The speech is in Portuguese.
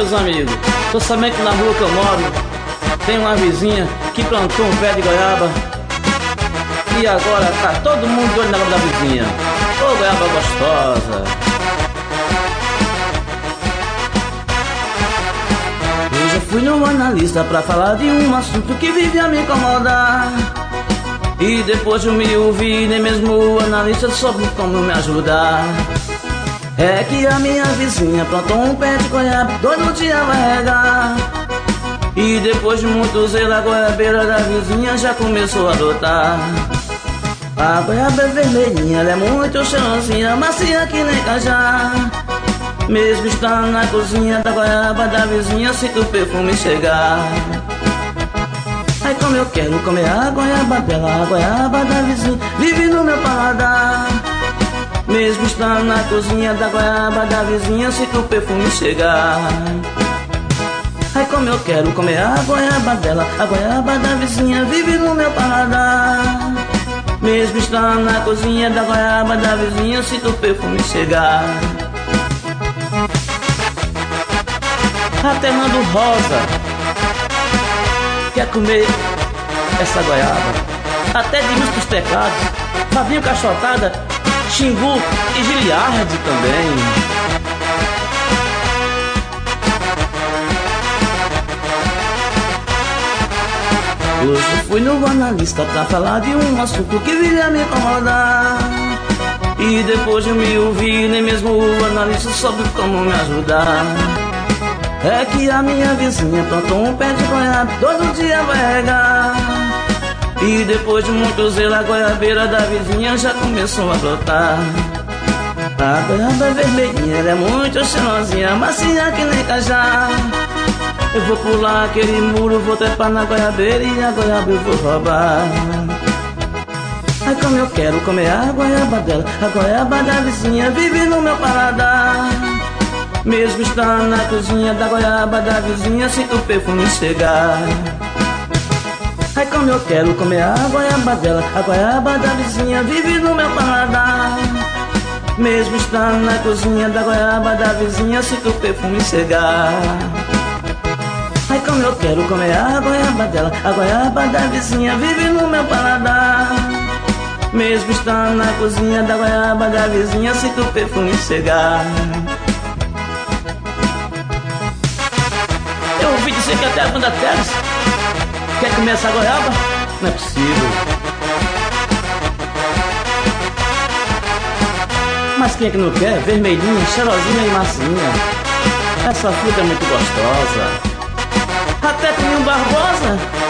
meus amigos, tô sabendo que na rua que eu moro tem uma vizinha que plantou um pé de goiaba e agora tá todo mundo de olho na goiaba da vizinha. Ô, goiaba gostosa. Hoje eu fui no analista pra falar de um assunto que vive a me incomodar. E depois de me ouvir, nem mesmo o analista soube como me ajudar. É que a minha vizinha plantou um pé de goiaba, todo dia vai regar. E depois de muito zelo, a goiabeira da vizinha já começou a brotar. A goiaba é vermelhinha, ela é muito cheirosinha, macia que nem cajá. Mesmo estando na cozinha da goiaba da vizinha, sinto o perfume chegar. Ai, como eu quero comer a goiaba dela, a goiaba da vizinha vive no meu paladar. Mesmo estando na cozinha da goiaba da vizinha, sinto o perfume chegar. Ai, como eu quero comer a goiaba dela, a goiaba da vizinha vive no meu paladar. Mesmo estando na cozinha da goiaba da vizinha, sinto o perfume chegar. Até Nando Rosa quer comer essa goiaba. Até Edmilson dos Teclados, Fabinho Cachotada, Xingu e Giliardi também. Hoje eu fui no analista pra falar de um assunto que vive a me incomodar. E depois de me ouvir, nem mesmo o analista soube como me ajudar. É que a minha vizinha plantou um pé de goiaba, todo dia vai regar. E depois de muito zelo, a goiabeira da vizinha já começou a brotar. A goiaba é vermelhinha, ela é muito cheirosinha, macia que nem cajá. Eu vou pular aquele muro, vou trepar na goiabeira e a goiaba eu vou roubar. Ai, como eu quero comer a goiaba dela, a goiaba da vizinha vive no meu paladar. Mesmo estando na cozinha da goiaba da vizinha, sinto o perfume chegar. Ai, como eu quero comer a goiaba dela, a goiaba da vizinha vive no meu paladar. Mesmo estando na cozinha da goiaba da vizinha, sinto o perfume chegar. Ai, como eu quero comer a goiaba dela, a goiaba da vizinha vive no meu paladar. Mesmo estando na cozinha da goiaba da vizinha, sinto o perfume chegar. Eu ouvi dizer que até a banda Teles quer comer essa goiaba? Não é possível. Mas quem é que não quer? Vermelhinha, cheirosinha e macinha. Essa fruta é muito gostosa. Até Toninho Barbosa